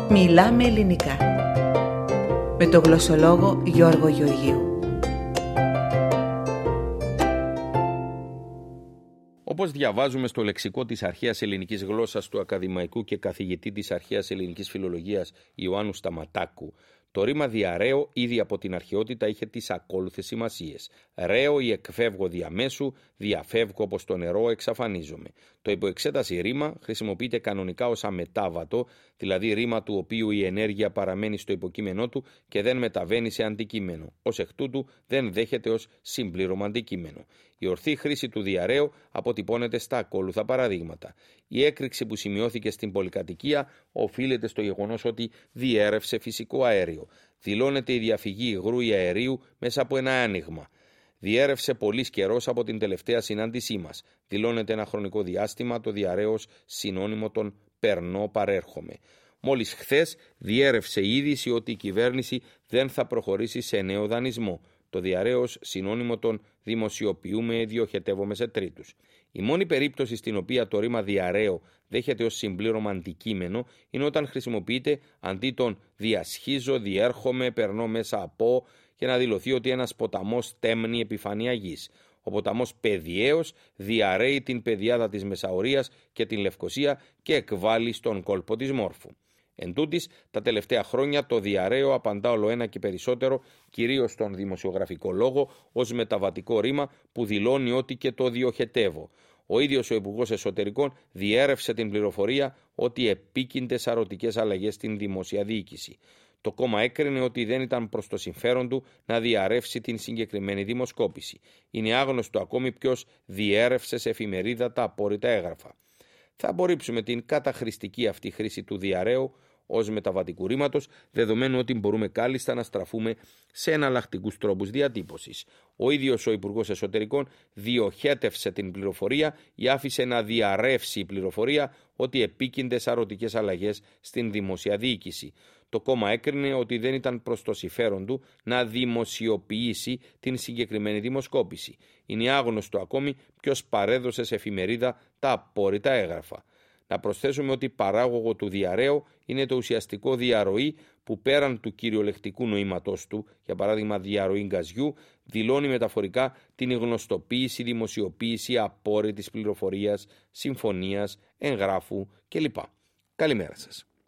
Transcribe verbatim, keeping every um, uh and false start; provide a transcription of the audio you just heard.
Μιλάμε ελληνικά με τον γλωσσολόγο Γιώργο Γεωργίου. Όπως διαβάζουμε στο λεξικό της αρχαίας ελληνικής γλώσσας του ακαδημαϊκού και καθηγητή της αρχαίας ελληνικής φιλολογίας Ιωάννου Σταματάκου, το ρήμα διαρρέω ήδη από την αρχαιότητα είχε τις ακόλουθες σημασίες. Ρέω ή εκφεύγω διαμέσου, διαφεύγω όπως το νερό, εξαφανίζομαι. Το υποεξέταση ρήμα χρησιμοποιείται κανονικά ως αμετάβατο, δηλαδή ρήμα του οποίου η ενέργεια παραμένει στο υποκείμενό του και δεν μεταβαίνει σε αντικείμενο. Ως εκ τούτου δεν δέχεται ως συμπλήρωμα αντικείμενο. Η ορθή χρήση του διαρρέω αποτυπώνεται στα ακόλουθα παραδείγματα. Η έκρηξη που σημειώθηκε στην πολυκατοικία οφείλεται στο γεγονός ότι διέρρευσε φυσικό αέριο. Δηλώνεται η διαφυγή υγρού ή αερίου μέσα από ένα άνοιγμα. Διέρρευσε πολύς καιρός από την τελευταία συνάντησή μας. Δηλώνεται ένα χρονικό διάστημα, το διαρρέω ως συνώνυμο των περνώ παρέρχομαι. Μόλις χθες διέρρευσε η είδηση ότι η κυβέρνηση δεν θα προχωρήσει σε νέο δανεισμό. Το διαρρέω ως συνώνυμο των δημοσιοποιούμε, διοχετεύομαι σε τρίτους. Η μόνη περίπτωση στην οποία το ρήμα διαρρέω δέχεται ως συμπλήρωμα αντικείμενο είναι όταν χρησιμοποιείται αντί των διασχίζω, διέρχομαι, περνώ μέσα από, για να δηλωθεί ότι ένας ποταμός τέμνει επιφάνεια γης. Ο ποταμός Παιδιαίος διαρρέει την πεδιάδα της Μεσαωρίας και την Λευκοσία και εκβάλλει στον κόλπο της Μόρφου. Εν τούτοις, τα τελευταία χρόνια το διαρρέω απαντά ολοένα και περισσότερο, κυρίως στον δημοσιογραφικό λόγο, ως μεταβατικό ρήμα που δηλώνει ότι και το διοχετεύω. Ο ίδιος ο Υπουργός Εσωτερικών διέρρευσε την πληροφορία ότι επίκυνται σαρωτικές αλλαγές στην δημόσια διοίκηση. Το κόμμα έκρινε ότι δεν ήταν προς το συμφέρον του να διαρρεύσει την συγκεκριμένη δημοσκόπηση. Είναι άγνωστο ακόμη ποιος διέρρευσε σε εφημερίδα τα απόρριτα έγγραφα. Θα απορρίψουμε την καταχρηστική αυτή χρήση του διαρρέου ως μεταβατικού ρήματος, δεδομένου ότι μπορούμε κάλλιστα να στραφούμε σε εναλλακτικούς τρόπους διατύπωσης. Ο ίδιος ο Υπουργός Εσωτερικών διοχέτευσε την πληροφορία ή άφησε να διαρρεύσει η πληροφορία ότι επίκυνται σαρωτικές αλλαγές στην δημόσια διοίκηση. Το κόμμα έκρινε ότι δεν ήταν προς το συμφέρον του να δημοσιοποιήσει την συγκεκριμένη δημοσκόπηση. Είναι άγνωστο ακόμη ποιος παρέδωσε σε εφημερίδα τα απόρριτα έγγραφα. Να προσθέσουμε ότι παράγωγο του διαρρέου είναι το ουσιαστικό διαρροή που πέραν του κυριολεκτικού νοήματός του, για παράδειγμα διαρροή γκαζιού, δηλώνει μεταφορικά την γνωστοποίηση, δημοσιοποίηση απόρριτης πληροφορίας, συμφωνίας, εγγράφου κλπ. Καλημέρα σας.